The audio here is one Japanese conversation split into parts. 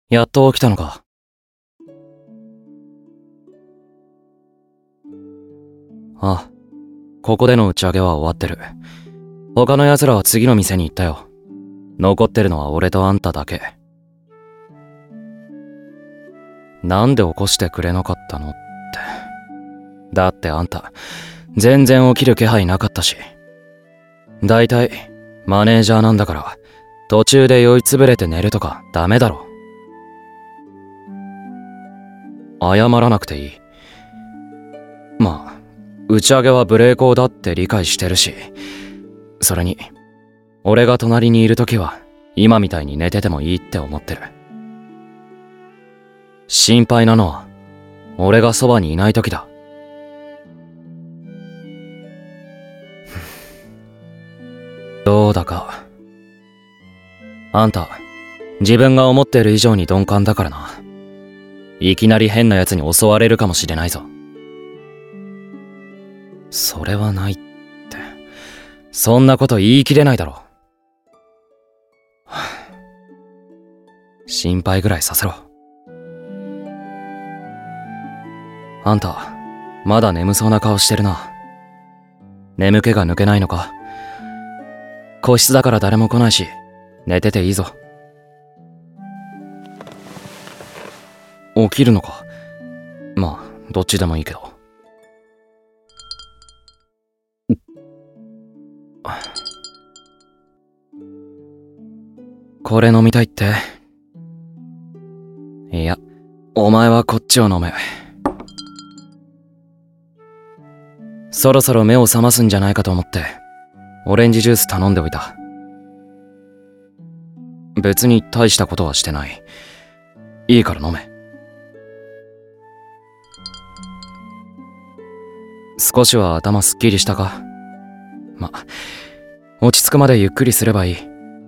やっと起きたのか。あ、ここでの打ち上げは終わってる。他の奴らは次の店に行ったよ。残ってるのは俺とあんただけ。なんで起こしてくれなかったのって。だってあんた、全然起きる気配なかったし。だいたい、マネージャーなんだから、途中で酔いつぶれて寝るとかダメだろ。謝らなくていい。まあ、打ち上げは無礼講だって理解してるし、それに、俺が隣にいるときは、今みたいに寝ててもいいって思ってる。心配なのは、俺がそばにいないときだ。どうだか。あんた、自分が思ってる以上に鈍感だからな。いきなり変な奴に襲われるかもしれないぞ。それはないって。そんなこと言い切れないだろ。心配ぐらいさせろ。あんた、まだ眠そうな顔してるな。眠気が抜けないのか。個室だから誰も来ないし、寝てていいぞ。起きるのか。まあ、どっちでもいいけど。これ飲みたいって。いや、お前はこっちを飲め。そろそろ目を覚ますんじゃないかと思って、オレンジジュース頼んでおいた。別に大したことはしてない。いいから飲め。少しは頭すっきりしたか。ま、落ち着くまでゆっくりすればいい。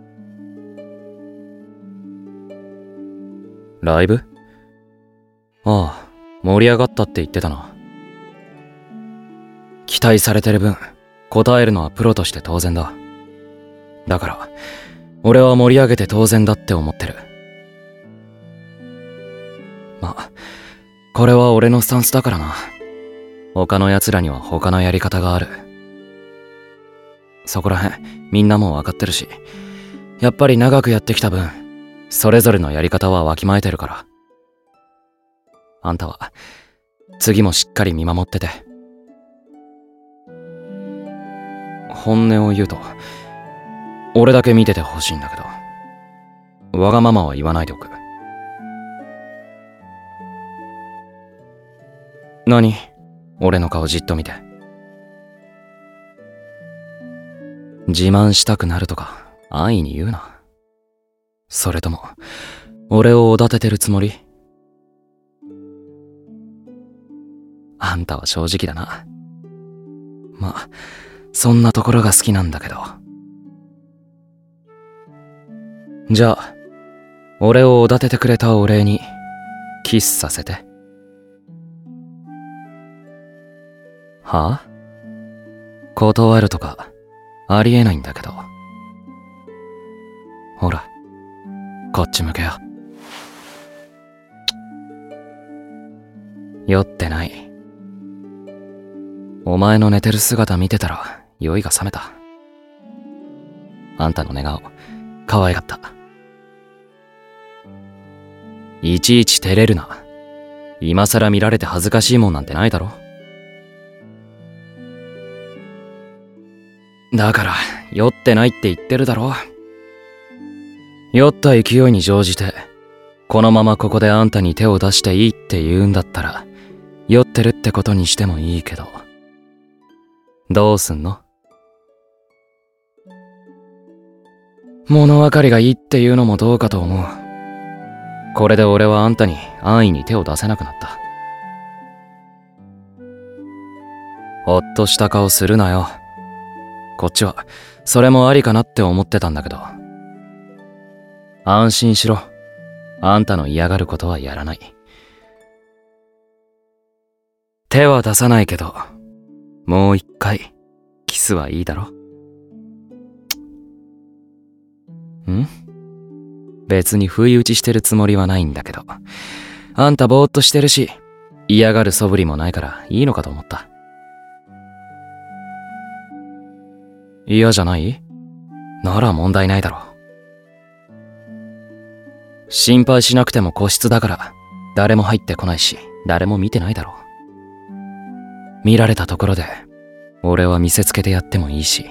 ライブ？ああ、盛り上がったって言ってたな。期待されてる分、答えるのはプロとして当然だ。だから、俺は盛り上げて当然だって思ってる。まあ、これは俺のスタンスだからな。他の奴らには他のやり方がある。そこらへん、みんなも分かってるし、やっぱり長くやってきた分、それぞれのやり方はわきまえてるから。あんたは、次もしっかり見守ってて。本音を言うと、俺だけ見ててほしいんだけど、わがままは言わないでおく。何？俺の顔じっと見て。自慢したくなるとか安易に言うな。それとも俺をおだててるつもり？あんたは正直だな。まあそんなところが好きなんだけど。じゃあ俺をおだててくれたお礼にキスさせて。はあ？断るとかありえないんだけど。ほら、こっち向けよ。酔ってない。お前の寝てる姿見てたら酔いが覚めた。あんたの寝顔可愛かった。いちいち照れるな。今さら見られて恥ずかしいもんなんてないだろ。だから酔ってないって言ってるだろ。酔った勢いに乗じてこのままここであんたに手を出していいって言うんだったら酔ってるってことにしてもいいけど、どうすんの？物分かりがいいっていうのもどうかと思う。これで俺はあんたに安易に手を出せなくなった。ほっとした顔するなよ。こっちはそれもありかなって思ってたんだけど。安心しろ。あんたの嫌がることはやらない。手は出さないけど、もう一回キスはいいだろ。ん？ 別に不意打ちしてるつもりはないんだけど、あんたぼーっとしてるし、嫌がる素振りもないからいいのかと思った。嫌じゃない？なら問題ないだろう。心配しなくても個室だから誰も入ってこないし、誰も見てないだろう。見られたところで俺は見せつけてやってもいいし。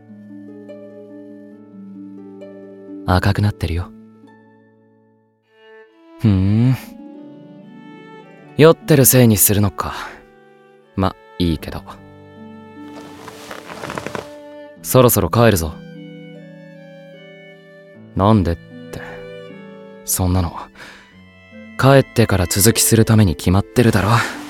赤くなってるよ。酔ってるせいにするのか。ま、いいけど。そろそろ帰るぞ。なんでって、そんなの帰ってから続きするために決まってるだろ。